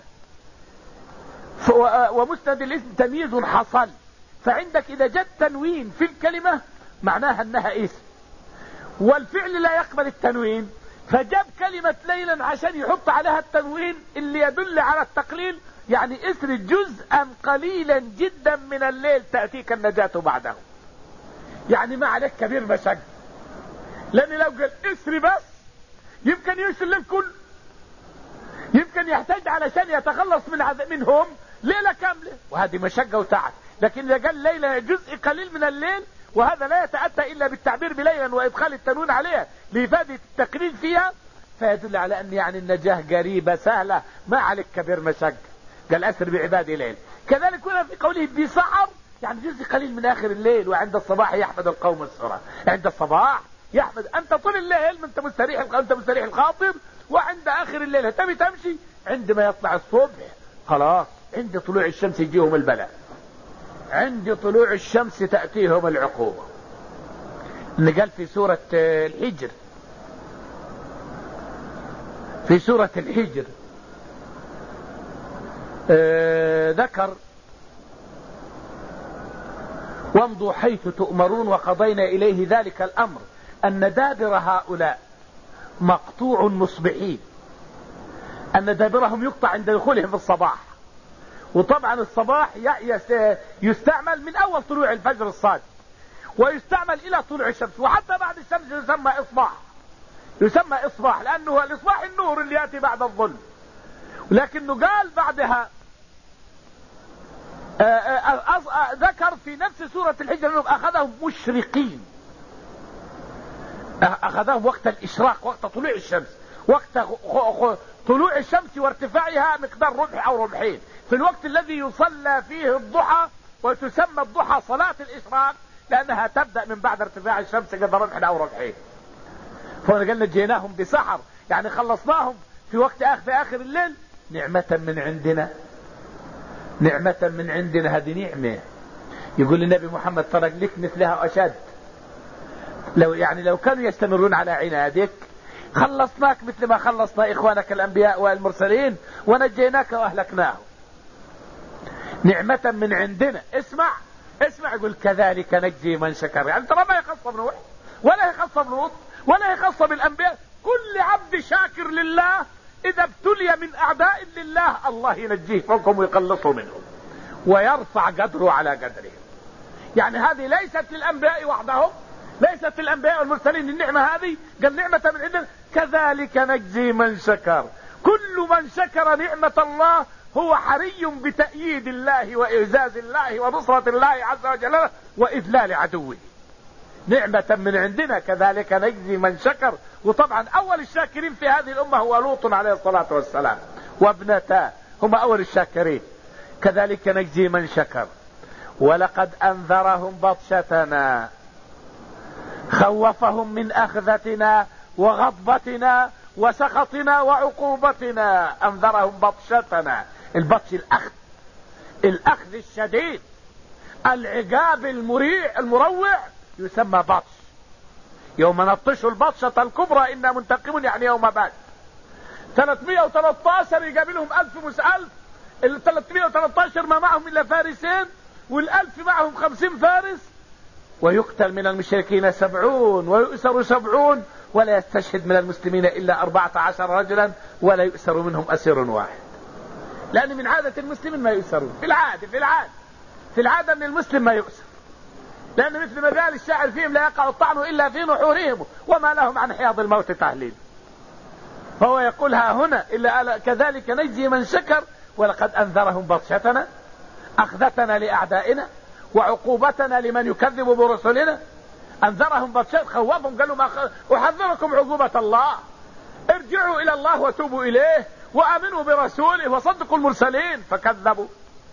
ومسند الاسم تمييز حصل، فعندك إذا جد تنوين في الكلمة معناها أنها اسم، والفعل لا يقبل التنوين، فجاب كلمة ليلا عشان يحط عليها التنوين اللي يدل على التقليل، يعني اسر جزءا قليلا جدا من الليل تأتيك النجاة بعده. يعني ما عليك كبير مشق، لأن لو قال اسر بس يمكن يعيش الليل كله، يمكن يحتاج علشان يتخلص منهم ليلة كاملة، وهذه مشقة وتعب. لكن إذا قال ليلة جزء قليل من الليل، وهذا لا يتأتى إلا بالتعبير بليلا وإدخال التنوين عليها لإفادة التقليل فيها، فيدل على أن يعني النجاة قريبة سهلة، ما عليك كبير مشق. قال أسر بعبادي ليل. كذلك هنا في قوله بسحر، يعني جزء قليل من آخر الليل، وعند الصباح يحمد القوم السرى. عند الصباح يحمد، أنت طول الليل أنت مستريح الخاطر، وعند آخر الليل تبي تمشي، عندما يطلع الصبح خلاص عند طلوع الشمس يجيهم البلاء، عند طلوع الشمس تأتيهم العقوبة. اللي قال في سورة الحجر، في سورة الحجر ذكر وامضوا حيث تؤمرون وقضينا إليه ذلك الأمر أن دابر هؤلاء مقطوع مصبحين، أن دابرهم يقطع عند دخولهم في الصباح. وطبعا الصباح يستعمل من أول طلوع الفجر الصادق، ويستعمل إلى طلوع الشمس، وحتى بعد الشمس يسمى إصباح، يسمى إصباح، لأنه الإصباح النور اللي يأتي بعد الظلم. لكنه قال بعدها ذكر في نفس سورة الحجر أنهم أخذهم مشرقين، أخذهم وقت الإشراق، وقت طلوع الشمس، وقت طلوع الشمس وارتفاعها مقدار ربع أو ربعين، في الوقت الذي يصلى فيه الضحى، وتسمى الضحى صلاة الإشراق لأنها تبدأ من بعد ارتفاع الشمس قدر ربع أو ربعين. فقلنا جيناهم بسحر، يعني خلصناهم في وقت في آخر الليل، نعمة من عندنا، نعمة من عندنا. هذه نعمة يقول النبي محمد فرق لك مثلها أشد، لو كانوا يستمرون على عنادك خلصناك مثل ما خلصنا إخوانك الأنبياء والمرسلين ونجيناك وأهلكناهم. نعمة من عندنا. اسمع يقول كذلك نجزي من شكر، يعني ترى ما يخص بنوح ولا يخص بلوط ولا يخص بالأنبياء، كل عبد شاكر لله إذا ابتلي من أعداء لله الله ينجيه فوقهم ويقلصه منهم ويرفع قدره على قدرهم. يعني هذه ليست للأنبياء وحدهم، ليست للأنبياء والمرسلين النعمة هذه، قال نعمة من عندنا كذلك نجزي من شكر. كل من شكر نعمة الله هو حري بتأييد الله وإعزاز الله ونصرة الله عز وجل وإذلال عدوه. نعمة من عندنا كذلك نجزي من شكر. وطبعا أول الشاكرين في هذه الأمة هو لوط عليه الصلاة والسلام وابنتاه، هم أول الشاكرين. كذلك نجزي من شكر. ولقد أنذرهم بطشتنا، خوفهم من أخذتنا وغضبتنا وسخطنا وعقوبتنا. أنذرهم بطشتنا، البطش الأخذ الشديد، العقاب المروع يسمى بطش. يوم نبطش البطشة الكبرى إنا منتقمون، يعني يوم بعد 313 يقابلهم 1000 ال 313 ما معهم إلا فارسين، وال1000 معهم 50 فارس، ويقتل من المشركين 70 ويؤسر 70، ولا يستشهد من المسلمين إلا 14 رجلا، ولا يؤسر منهم أسير واحد. لأن من عادة المسلمين ما يؤسرون، في العادة أن المسلم ما يؤسر، لأن مثل ما قال الشاعر فيهم لا يقع الطعن إلا في نحورهم وما لهم عن حياض الموت تهليل. فهو يقول ها هنا إلا كذلك نجزي من شكر، ولقد أنذرهم بطشتنا أخذتنا لأعدائنا وعقوبتنا لمن يكذب برسلنا. أنذرهم بطشتنا، خوفهم، قالوا ما أحذركم عقوبة الله، ارجعوا إلى الله وتوبوا إليه وآمنوا برسوله وصدقوا المرسلين، فكذبوا.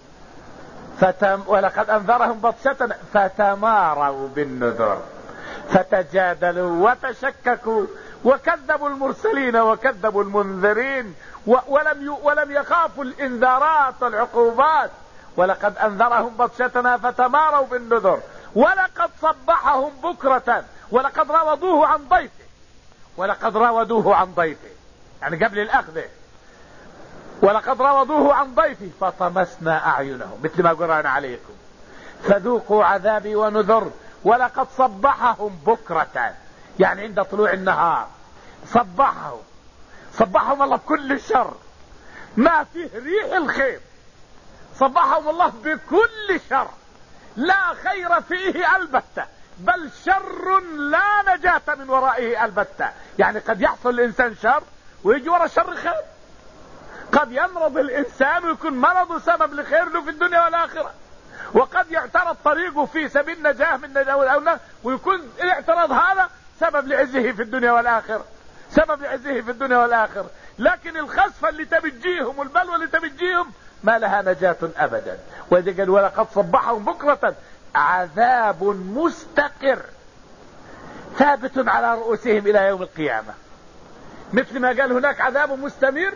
ولقد أنذرهم بطشتنا فتماروا بالنذر فتجادلوا وتشككوا وكذبوا المرسلين وكذبوا المنذرين ولم يخافوا الإنذارات والعقوبات. ولقد أنذرهم بطشتنا فتماروا بالنذر ولقد صبحهم بكرة ولقد راودوه عن ضيفه يعني قبل الأخذ، ولقد راودوه عن ضيفه فطمسنا أعينهم، مثل ما قرأنا عليكم، فذوقوا عذابي ونذر. ولقد صبحهم بكرة يعني عند طلوع النهار، صبحهم الله بكل شر ما فيه ريح الخير، صبحهم الله بكل شر لا خير فيه البتة، بل شر لا نجاة من ورائه البتة. يعني قد يحصل الإنسان شر ويجي وراء الشر خير، قد يمرض الإنسان ويكون مرض سبب لخير له في الدنيا والآخرة، وقد يعترض طريقه في سبيل نجاه من نجاه ويكون الاعتراض هذا سبب لعزه في الدنيا والآخرة. لكن الخسفة اللي تبجيهم والبلوى اللي تبجيهم ما لها نجاة أبدا. وإذا قال ولقد صبحهم بكرة عذاب مستقر ثابت على رؤوسهم إلى يوم القيامة، مثل ما قال هناك عذاب مستمر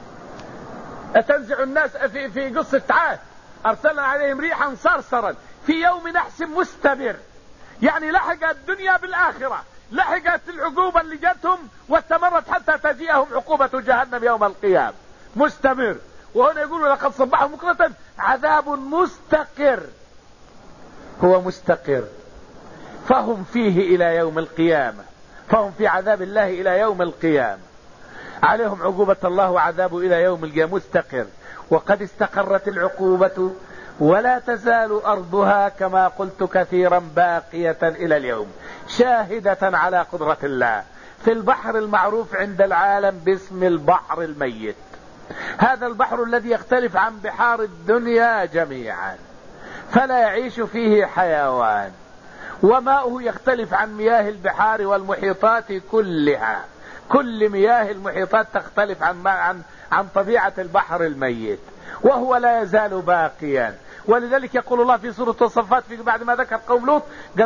تنزع الناس في قصة عاد، أرسلنا عليهم ريحا صرصرا في يوم نحس مستمر، يعني لحقت الدنيا بالآخرة، لحقت العقوبة اللي جاتهم واستمرت حتى تجيئهم عقوبة جهنم يوم القيامة مستمر. وهنا يقولوا لقد صبحهم بكرة عذاب مستقر، هو مستقر، فهم فيه إلى يوم القيامة، فهم في عذاب الله إلى يوم القيامة، عليهم عقوبة الله وعذابه إلى يوم القيامة مستقر. وقد استقرت العقوبة ولا تزال أرضها كما قلت كثيرا باقية إلى اليوم شاهدة على قدرة الله في البحر المعروف عند العالم باسم البحر الميت. هذا البحر الذي يختلف عن بحار الدنيا جميعا، فلا يعيش فيه حيوان، وماؤه يختلف عن مياه البحار والمحيطات كلها، كل مياه المحيطات تختلف عن طبيعة البحر الميت، وهو لا يزال باقيا. ولذلك يقول الله في سورة الصفات بعد ما ذكر قوم لوط قال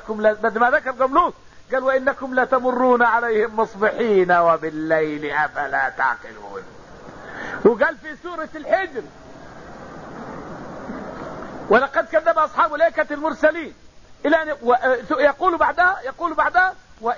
وإنكم لتمرون عليهم مصبحين وبالليل أفلا تعقلون. وقال في سورة الحجر ولقد كذب أصحاب الأيكة المرسلين إلى يقول بعدها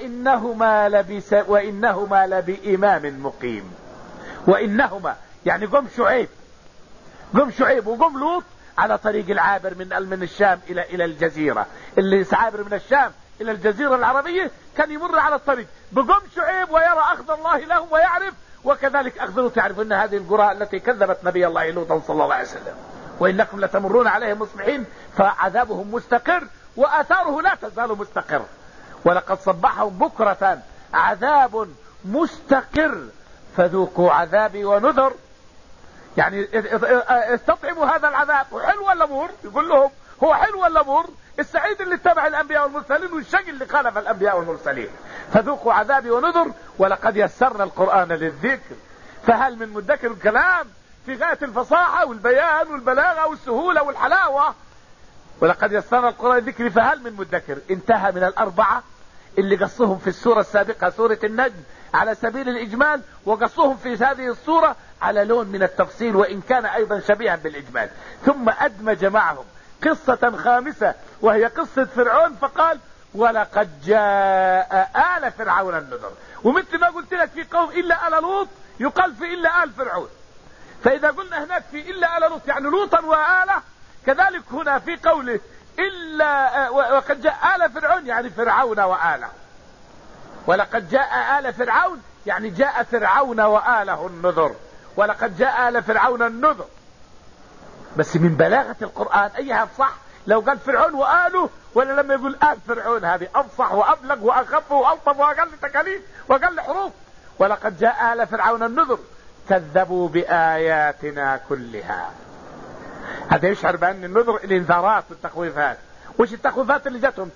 وإنهما لبإمام مقيم. وإنهما يعني قوم شعيب وقوم لوط على طريق العابر من الشام إلى الجزيرة، اللي عابر من الشام إلى الجزيرة العربية كان يمر على الطريق بقوم شعيب ويرى أخذ الله لهم ويعرف، وكذلك أخذ لوط يعرف أن هذه القرى التي كذبت نبي الله لوطا صلى الله عليه وسلم. وإنكم لتمرون عليهم مصبحين فعذابهم مستقر وآثاره لا تزال مستقر. ولقد صبحهم بكرة عذاب مستقر فذوقوا عذابي ونذر، يعني استطعموا هذا العذاب. وحلو ولا مر؟ يقول لهم هو حلو ولا مر؟ السعيد اللي اتبع الأنبياء والمرسلين والشقي اللي خالف الأنبياء والمرسلين. فذوقوا عذابي ونذر ولقد يسرنا القرآن للذكر فهل من مدكر. الكلام في غاية الفصاحة والبيان والبلاغة والسهولة والحلاوة. ولقد يسرنا القرآن للذكر فهل من مدكر. انتهى من الأربعة اللي قصهم في السورة السابقة سورة النجم على سبيل الإجمال، وقصهم في هذه السورة على لون من التفصيل وإن كان أيضا شبيها بالإجمال. ثم أدمج معهم قصة خامسة وهي قصة فرعون، فقال ولقد جاء آل فرعون النذر. ومثل ما قلت لك في قوم إلا آل لوط يقال في إلا آل فرعون. فإذا قلنا هناك في إلا آل لوط يعني لوطا وآله، كذلك هنا في قوله إلا وقد جاء آل فرعون يعني فرعون وآله، ولقد جاء آل فرعون يعني جاء فرعون وآله النذر، ولقد جاء آل فرعون النذر. بس من بلاغة القرآن أيها صح لو قال فرعون وآله، ولا لما يقول آل فرعون، هذه أفصح وأبلغ وأخف وألطف وأقل تكاليف وأقل حروف. ولقد جاء آل فرعون النذر كذبوا بآياتنا كلها. هذا يشعر بأن النذر الانذارات والتخويفات. وش التخويفات اللي جاتهم؟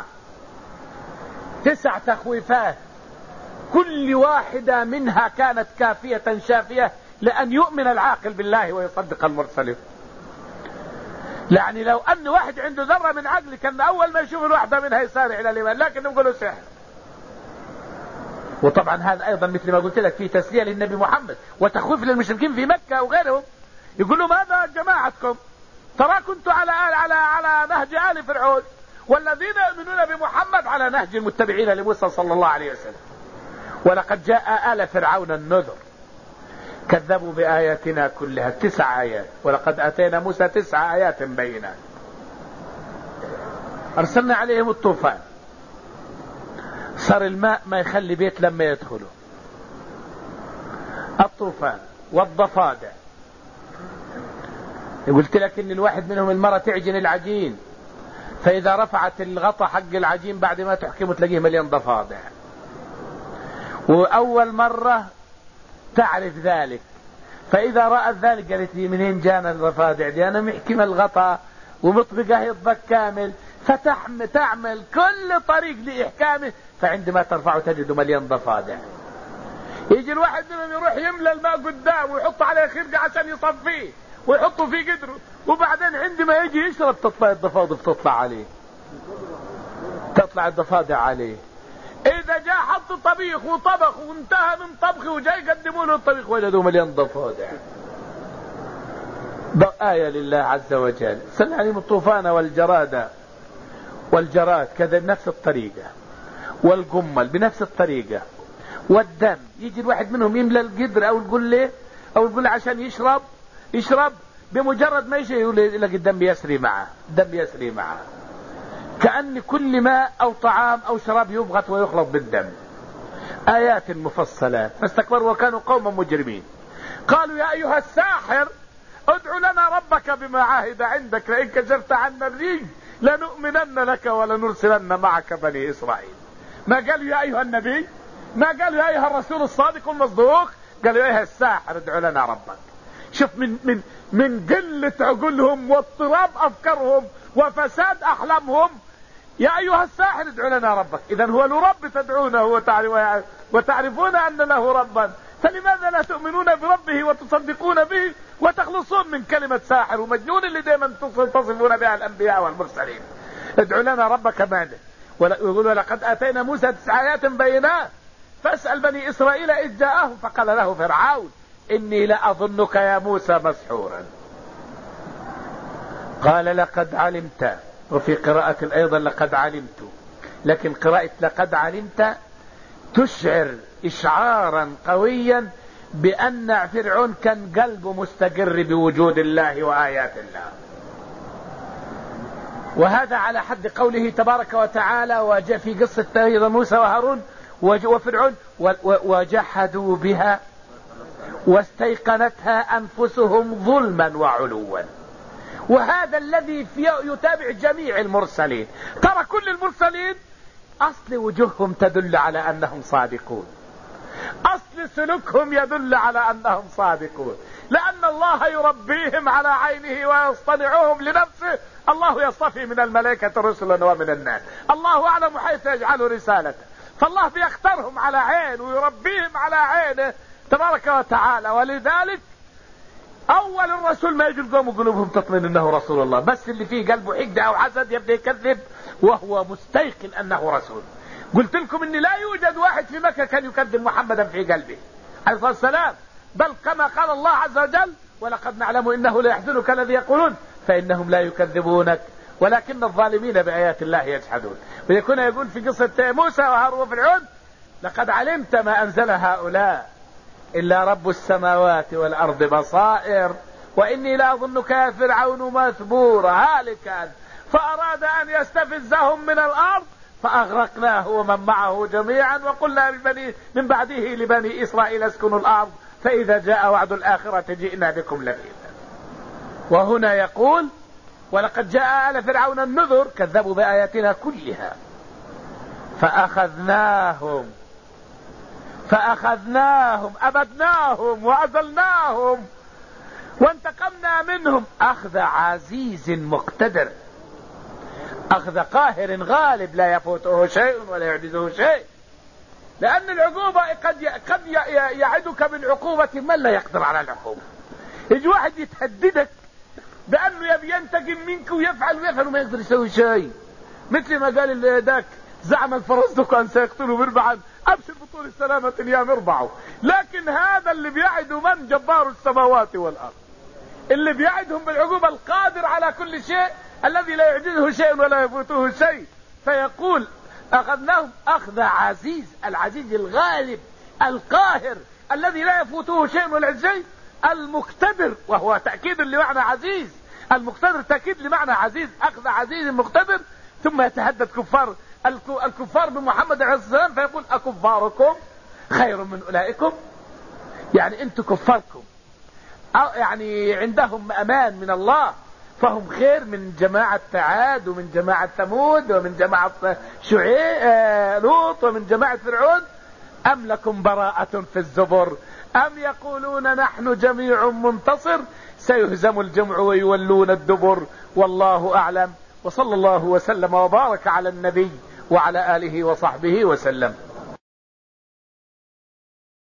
9 تخويفات، كل واحدة منها كانت كافية شافية لأن يؤمن العاقل بالله ويصدق المرسلين. يعني لو أن واحد عنده ذرة من عقل كان أول ما يشوف الواحدة منها يسارع إلى الإيمان، لكن نقول سحر. وطبعا هذا أيضا مثل ما قلت لك في تسلية للنبي محمد وتخويف للمشركين في مكة وغيرهم. يقول لهم هذا جماعتكم ترى كنت على نهج آل فرعون، والذين يؤمنون بمحمد على نهج المتبعين لموسى صلى الله عليه وسلم. ولقد جاء آل فرعون النذر كذبوا بآياتنا كلها. 9 آيات، ولقد أتينا موسى 9 آيات بينات. أرسلنا عليهم الطوفان، صار الماء ما يخلي بيت لما يدخلوا. الطوفان والضفادع، قلت لك ان الواحد منهم المرة تعجن العجين، فإذا رفعت الغطا حق العجين بعد ما تحكمه تلاقيه مليان ضفادع. وأول مرة تعرف ذلك، فإذا رأت ذلك قالت لي منين جانا الضفادع دي؟ أنا محكمة الغطاء ومطبقة يطبق كامل، فتعمل كل طريق لإحكامه، فعندما ترفعه تجد مليان ضفادع. يجي الواحد منهم يروح يملى الماء قدام ويحط عليه خرقة عشان يصفيه ويحطه في قدره، وبعدين عندما يجي يشرب تطلع الضفادع تطلع الضفادع عليه. إذا جاء حط طبيخ وطبخ وانتهى من طبخه وجاي يقدموا له الطبيخ وجدوا مليان ضفادع. آية لله عز وجل. سمع عليهم الطوفان والجراد كذا بنفس الطريقة، والقمل بنفس الطريقة، والدم. يجي الواحد منهم يملى القدر أو القلة عشان يشرب بمجرد ما يجي يلاقي الدم يسري معه، كأن كل ماء أو طعام أو شراب يبغت ويخلط بالدم. آيات مفصلات فاستكبروا وكانوا قوما مجرمين. قالوا يا أيها الساحر ادع لنا ربك بما عاهد عندك لئن كشفت عنا الرجز لنؤمنن لك ولنرسلن معك بني إسرائيل. ما قالوا يا أيها النبي، ما قالوا يا أيها الرسول الصادق المصدوق، قالوا يا أيها الساحر ادع لنا ربك. شوف من قلة عقولهم واضطراب أفكارهم وفساد أحلامهم، يا أيها الساحر ادع لنا ربك. إذن هو له رب تدعونه وتعرفون أن له ربا، فلماذا لا تؤمنون بربه وتصدقون به وتخلصون من كلمة ساحر ومجنون اللي دائما تصفون بها الأنبياء والمرسلين؟ ادعوا لنا ربك ماذا؟ ويقول لقد أتينا موسى 9 آيات بينات فاسأل بني إسرائيل إذ جاءهم فقال له فرعون إني لأظنك يا موسى مسحورا. قال لقد علمت، وفي قراءة أيضا لقد علمت، لكن قراءة لقد علمت تشعر إشعارا قويا بأن فرعون كان قلبه مستقر بوجود الله وآيات الله. وهذا على حد قوله تبارك وتعالى وجاء في قصة موسى وهارون وفرعون وجحدوا بها واستيقنتها أنفسهم ظلما وعلوا. وهذا الذي يتابع جميع المرسلين. ترى كل المرسلين أصل وجوههم تدل على أنهم صادقون، أصل سلوكهم يدل على أنهم صادقون، لأن الله يربيهم على عينه ويصطنعهم لنفسه. الله يصطفي من الملائكة رسلا ومن الناس، الله أعلم حيث يجعل رسالته، فالله بيختارهم على عين ويربيهم على عينه تبارك وتعالى. ولذلك أول الرسول ما يجي القوم قلوبهم تطمئن أنه رسول الله، بس اللي فيه قلبه حقد أو حسد يبدأ يكذب وهو مستيقن أنه رسول. قلت لكم أن لا يوجد واحد في مكة كان يكذب محمدا في قلبه عليه الصلاة والسلام، بل كما قال الله عز وجل ولقد نعلم إنه لا يحزنك الذي يقولون فإنهم لا يكذبونك ولكن الظالمين بآيات الله يجحدون. ويكون يقول في قصة موسى وهارون وفرعون لقد علمت ما أنزل هؤلاء إلا رب السماوات والأرض بصائر وإني لأظنك يا فرعون مثبورا هالكا فأراد أن يستفزهم من الأرض فأغرقناه ومن معه جميعا وقلنا من بعده لبني إسرائيل اسكنوا الأرض فإذا جاء وعد الآخرة جئنا بكم لذيذا. وهنا يقول ولقد جاء آل فرعون النذر كذبوا بآياتنا كلها فأخذناهم أبدناهم وأذلناهم وانتقمنا منهم أخذ عزيز مقتدر، أخذ قاهر غالب لا يفوته شيء ولا يعجزه شيء. لأن العقوبة قد يعدك بالعقوبة من لا يقدر على العقوبة. يجي واحد يتهددك بأنه يبي ينتقم منك ويفعل وما يقدر يسوي شيء، مثل ما قال ذاك زعم الفرزدق أن سيقتلوا مربعا أبشر بطول السلامة يا مربعه. لكن هذا اللي بيعده من جبار السماوات والأرض، اللي بيعدهم بالعقوبة القادر على كل شيء الذي لا يعجزه شيء ولا يفوته شيء. فيقول أخذناهم أخذ عزيز، العزيز الغالب القاهر الذي لا يفوته شيء ولا يعجزه شيء، المقتدر، وهو تأكيد لمعنى عزيز، المقتدر تأكيد لمعنى عزيز، أخذ عزيز مقتدر. ثم يتهدد الكفار بمحمد عليه الصلاة والسلام فيقول أكفاركم خير من أولئكم، يعني أنتم كفاركم يعني عندهم أمان من الله فهم خير من جماعة عاد ومن جماعة ثمود ومن جماعة لوط ومن جماعة فرعون. أم لكم براءة في الزبر أم يقولون نحن جميع منتصر سيهزم الجمع ويولون الدبر والله أعلم. وصلى الله وسلم وبارك على النبي وعلى آله وصحبه وسلم.